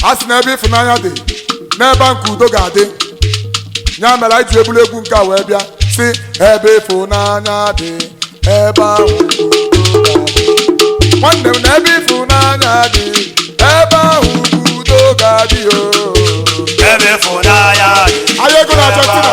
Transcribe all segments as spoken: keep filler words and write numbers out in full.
asị n'ebe ịfụnanya dị n'ebe nke udo ga-adị nya mere anyị ji ebulu egwu nke a wee bịa si ebe ịfụnanya dị ebe ahụ nwanne m na ebe ịfụnanya dị ebe ahụ udo ga-adị o ebe ịfụnanya dị anyị ego na Argentina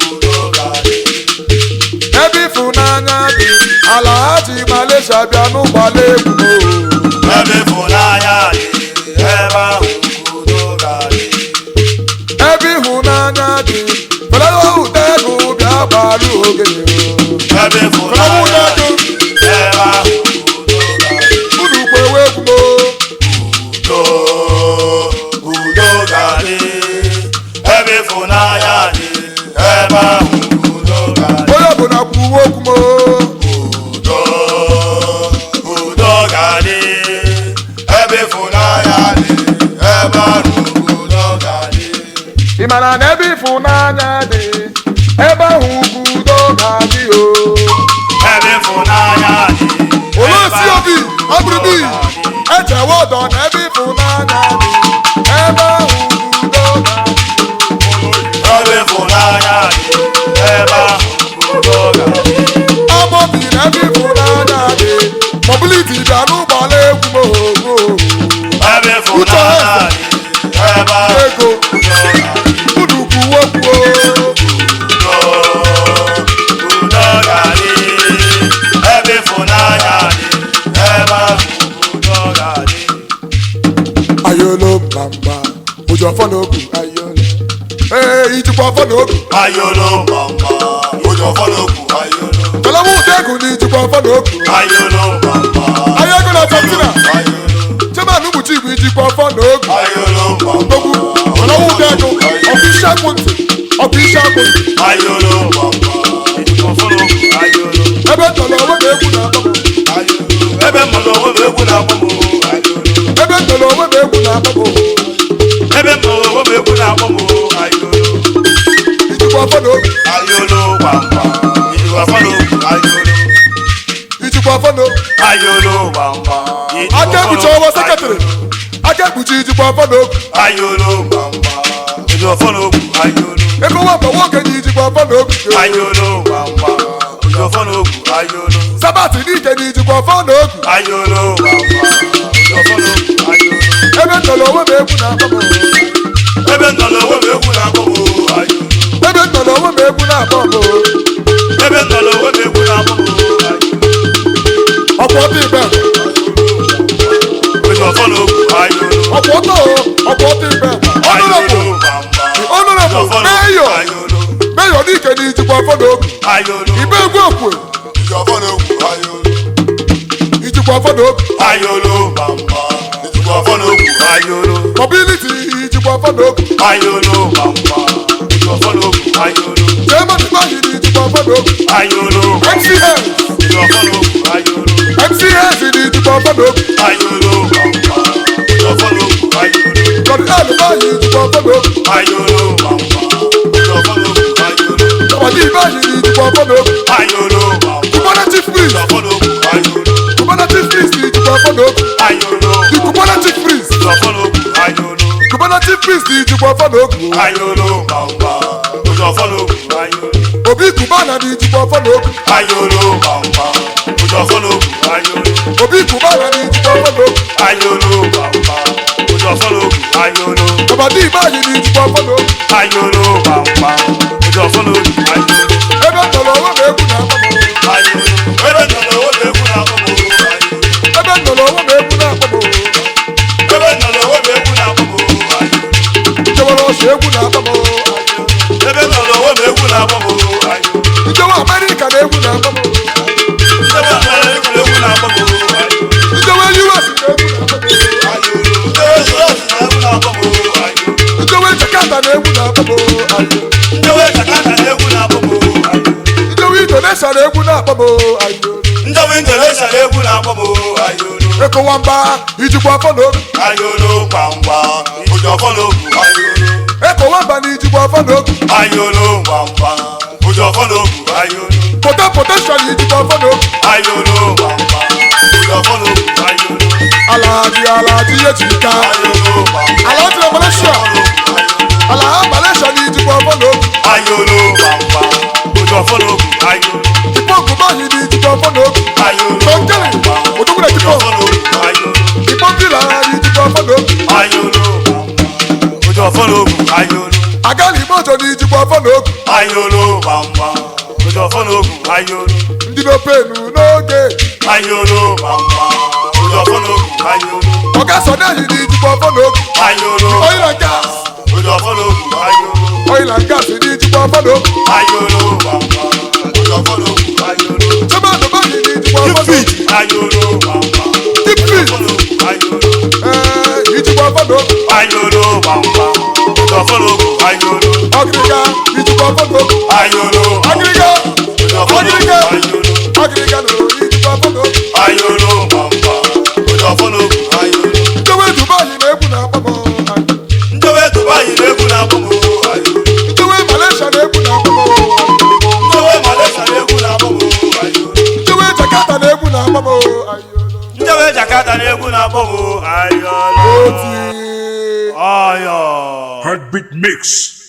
ebe ịfụnanya dị ala ha ji Malaysia bịa n'ụgbọala egwu ebe ịfụnanya dị ebe ahụ udo ga-adị ebe ịhụnanya dị felawa ụda ego bịa gbarụ ogene ebe ịfụnanya dị ebe ahụ unu kwewe egwu udo udo ga-adị ebe ịfụnanya dị ebe ahụ udo ga-adị onye ọbụla kwuwe okwu udo udo ga-adị ebe ịfụnanya dị ebe ahụ udo ga-adị ị mara na ebe ịfụnanya dị ebe ahụ udo ga-adị o ebe ịfụnanya dị olosi obi abụrụbi echewe ọdọ na ebe ịfụnanya dị ebe ahụ udo ga-adị ebe ịfụnanya dị ebe ahụ udo ga-adị amobi na ebe ịfụnanya dị mobiliti bịa n'ụgbọala egwu moho ebe ịfụnanya dị ebe ahụ ego unu kwuwe kwuo udo udo ga-adị ebe ịfụnanya dị ebe ahụ udo ga-adị ayolo mbamba ụjọ ọfọ n'ogu ayolo ee ijikwa ọfọ n'ogu ayolo mbamba ụjọ ọfọ n'ogu ayolo kalamu udegu na ijikwa ọfọ n'ogu ayolo mbamba anyị ego na Argentina ayolo chairman ụbụchi igwe ijikwa ọfọ n'ogu ayolo mbamba ogwu kalamu udegu ọkụ isi akwụntị ọkụ isi akwụntị ayolo mbamba ụjọ ọfọ n'ogu ayolo ebe ntọrọ onwe m egwu na-akpọ m ebe mmadụ onwe m egwu na-akpọ m ayolo ebe ntọrọ onwe m egwu na-akpọ m ebe mmadụ onwe m egwu na-akpọ m ayolo ijikwa ọfọ n'ogu ayolo gbamgba ijikwa ọfọ n'ogu ayolo ijikwa ọfọ n'ogu ayolo gbamgba aka ekpuchi ọwa sekretịrị aka ekpuchi ijikwa ọfọ n'ogu ayolo gbamgba ijikwa ọfọ n'ogu ayolo ego nwamba nwoke na ijikwa ọfọ n'ogu ayolo gbamgba ijikwa ọfọ n'ogu ayolo sabati n'ike na ijikwa ọfọ n'ogu ayolo gbamgba ijikwa ọfọ n'ogu ayolo ebe ntọrọ onwe m egwu na-akpọ m ebe nnọ n'onwe m egwu na-akpọ m ayolo ebe ntọrọ onwe m egwu na-akpọ m ebe nnọ n'onwe m egwu na-akpọ m ayolo ọkwa ọtọ ibe ijikwa ọfọ n'ogu ayolo ọkwa ọtọ ọkwa ọtọ ibe ayolo ọnụrọbụ gbamgba ọnụrọbụ meyo ayolo meyo n'ike na ijikwa ọfọ n'ogu ayolo ibe egwu okwe ijikwa ọfọ n'ogu ayolo ijikwa ọfọ n'ogu ayolo gbamgba ijikwa ọfọ n'ogu ayolo mobiliti ijikwa ọfọ n'ogu ayolo gbamgba ijikwa ọfọ n'ogu ayolo chairman gbahi na ijikwa ọfọ n'ogu ayolo M C S ijikwa ọfọ n'ogu ayolo M C S na ijikwa ọfọ n'ogu ayolo gbamgba ijikwa ọfọ n'ogu ayolo jọdị elu gbahi ijikwa ọfọ n'ogu ayolo gbamgba ijikwa ọfọ n'ogu ayolo jọdị ibahi na ijikwa ọfọ n'ogu ayolo gbamgba kubana chief priest ijikwa ọfọ n'ogu ayolo kubana chief priest na ijikwa ọfọ n'ogu ayolo the kubana chief priest ijikwa ọfọ n'ogu ayolo kubana chief priest na ijikwa ọfọ n'ogu ayolo gbamgba ijikwa ọfọ n'ogu ayolo obi kubana na ijikwa ọfọ n'ogu ayolo gbamgba ijikwa ọfọ n'ogu ayolo obi kubana na ijikwa ọfọ n'ogu ayolo gbamgba ijikwa ọfọ n'ogu ayolo ọbadi ibahi na ijikwa ọfọ n'ogu ayolo gbamgba ijikwa ọfọ n'ogu ayolo ebe ntọrọ onwe m egwu na-akpọ m ayolo ebe nnọ n'onwe m egwu na-akpọ m ayolo ebe ntọrọ onwe m egwu na-akpọ m ebe nnọ n'onwe m egwu na-akpọ m ayolo ichewere ọsọ egwu na-akpọ m ebe nnọ n'onwe m egwu na-akpọ m ayolo ichewe Amerịka na egwu na-akpọ m ebe nnọ egwu na-akpọ m ayolo ichewe U S na egwu na-akpọ m ayolo ebe jọs na egwu na-akpọ m ayolo ichewe Jakarta na egwu na-akpọ m ndewe Jakarta na egwu na-akpọ m ayolo ichewe Indonesia na egwu na-akpọ m ndewe Indonesia na egwu na-akpọ m ayolo eko nwamba ijikwa ọfọ n'ogu ayolo gbamgba ijikwa ọfọ n'ogu ayolo eko nwamba na ijikwa ọfọ n'ogu ayolo gbamgba ijikwa ọfọ n'ogu ayolo pota potential ijikwa ọfọ n'ogu ayolo gbamgba ijikwa ọfọ n'ogu ayolo alaji alaji ejika ayolo gbamgba alaji ayolo ojo fologu ayolo agala igbo ojo na ijikwa ọfọ na ogu ayolo bamba ojo fologu ayolo ndị n'openu n'oge ayolo bamba ojo fologu ayolo ọga sọdehi na ijikwa ọfọ na ogu ayolo oil and gas ojo fologu ayolo oil and gas na ijikwa ọfọ na ogu ayolo bamba ojo fologu ayolo chọmadụ bahi na ijikwa ọfọ na ogu ayolo bamba tipi ayolo ee ijikwa ọfọ na ogu ayolo bamba ojo fologu ayolo ọgịrịga ijikwa ọfọ na ogu ayolo ọgịrịga ojo fologu ọgịrịga ayolo ọgịrịga na ijikwa ọfọ na ogu ayolo bamba ojo fologu ayolo ndowe dubahi na-egbu na akpọmọ ndowe dubai na-egwu na-akpọmọ ayolo ndowe malaysia na-egbu na akpọmọ ndowe malaysia na-egwu na-akpọmọ ayolo ndowe jakarta na-egbu na akpọmọ ndowe jakarta na-egwu na-akpọmọ ayolo oti ayo Heartbeat Mix.